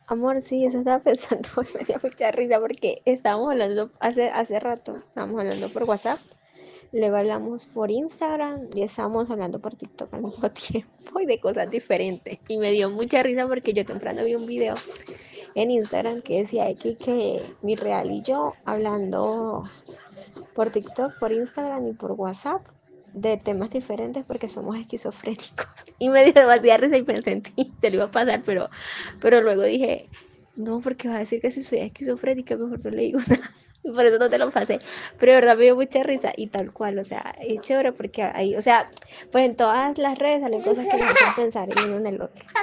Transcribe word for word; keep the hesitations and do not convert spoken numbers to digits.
Amor, sí, eso estaba pensando y me dio mucha risa porque estábamos hablando hace, hace rato, estábamos hablando por WhatsApp, luego hablamos por Instagram y estábamos hablando por TikTok al mismo tiempo y de cosas diferentes. Y me dio mucha risa porque yo temprano vi un video en Instagram que decía aquí que mi real y yo hablando por TikTok, por Instagram y por WhatsApp de temas diferentes porque somos esquizofrénicos. Y me dio demasiada risa y pensé en ti, te lo iba a pasar, pero, pero luego dije, no, porque va a decir que si soy esquizofrénica, mejor no le digo nada. Y por eso no te lo pasé. Pero de verdad me dio mucha risa y tal cual, o sea, es chévere porque ahí, o sea, pues en todas las redes salen cosas que nos hacen pensar el uno en el otro.